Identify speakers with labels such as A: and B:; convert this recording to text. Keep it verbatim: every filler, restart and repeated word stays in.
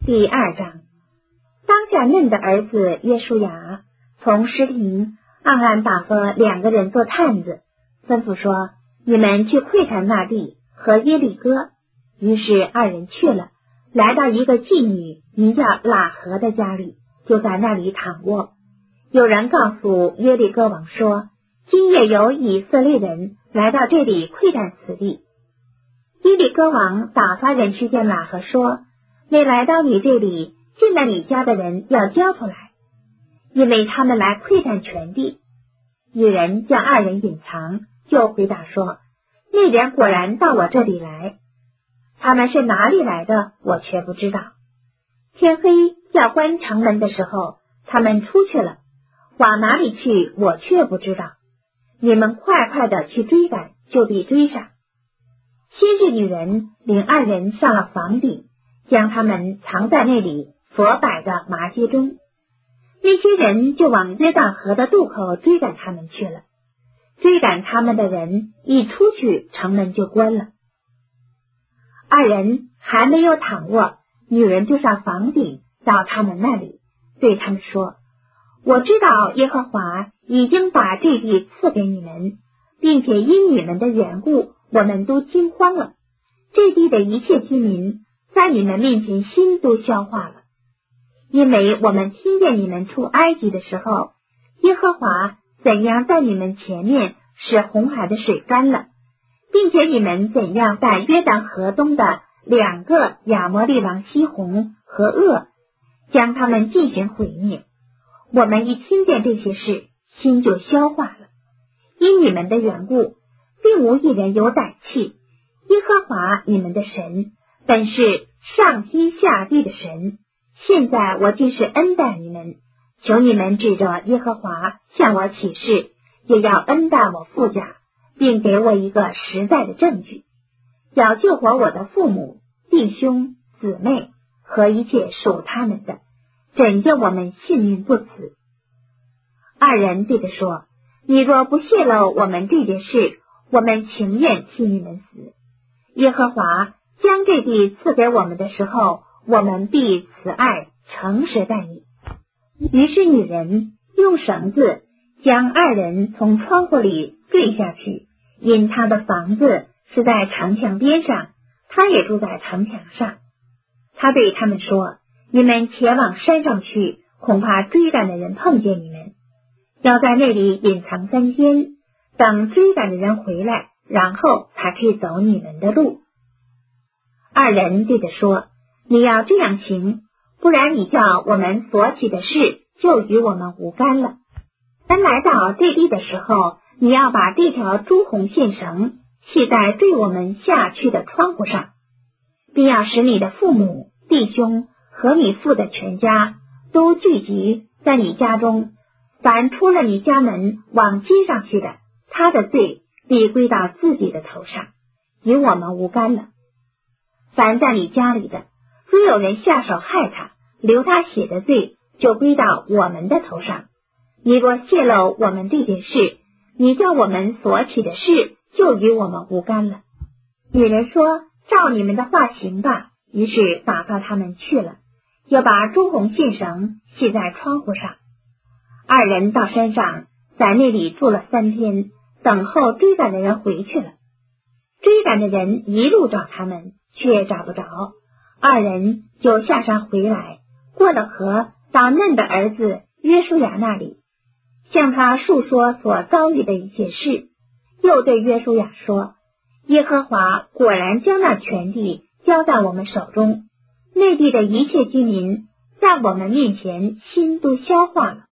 A: 第二章，当下嫩的儿子约书亚从石亭暗暗打发两个人做探子，吩咐说：你们去窥探那地和耶利哥。于是二人去了，来到一个妓女名叫喇合的家里，就在那里躺卧。有人告诉耶利哥王说，今夜有以色列人来到这里窥探此地。耶利哥王打发人去见喇合说，那来到你这里进了你家的人要交出来，因为他们来窥探全地。女人将二人隐藏，就回答说，那人果然到我这里来，他们是哪里来的我却不知道。天黑要关城门的时候，他们出去了，往哪里去我却不知道。你们快快的去追赶，就必追上。先是女人领二人上了房顶，将他们藏在那里所摆的麻街中。那些人就往约旦河的渡口追赶他们去了。追赶他们的人一出去，城门就关了。二人还没有躺卧，女人就上房顶到他们那里，对他们说，我知道耶和华已经把这地赐给你们，并且因你们的缘故，我们都惊慌了。这地的一切居民在你们面前心都消化了，因为我们听见你们出埃及的时候，耶和华怎样在你们前面使红海的水干了，并且你们怎样在约旦河东的两个亚摩利王西宏和噩将他们进行毁灭。我们一听见这些事，心就消化了。因你们的缘故，并无一人有胆气。耶和华你们的神本是上天下地的神，现在我既是恩待你们，求你们指着耶和华向我起誓，也要恩待我父家，并给我一个实在的证据，要救活我的父母、弟兄、姊妹和一切属他们的，拯救我们性命不死。二人对他说，你若不泄露我们这件事，我们情愿替你们死。耶和华将这地赐给我们的时候，我们必慈爱诚实待你。于是女人用绳子将二人从窗户里坠下去，因他的房子是在城墙边上，他也住在城墙上。他对他们说，你们前往山上去，恐怕追赶的人碰见你们，要在那里隐藏三天，等追赶的人回来，然后才可以走你们的路。二人对他说，你要这样行，不然你叫我们所起的事就与我们无干了。当来到这地的时候，你要把这条朱红线绳系在坠我们下去的窗户上，并要使你的父母、弟兄和你父的全家都聚集在你家中，凡出了你家门往街上去的，他的罪必归到自己的头上，与我们无干了。凡在你家里的，若有人下手害他，流他血的罪就归到我们的头上。你若泄露我们这件事，你叫我们所起的事就与我们无干了。女人说，照你们的话行吧。于是打发他们去了，又把朱红线绳系在窗户上。二人到山上，在那里住了三天，等候追赶的人回去了。追赶的人一路找他们，却找不着。二人就下山回来，过了河，到嫩的儿子约书亚那里，向他述说所遭遇的一切事，又对约书亚说，耶和华果然将那全地交在我们手中，那地的一切居民在我们面前心都消化了。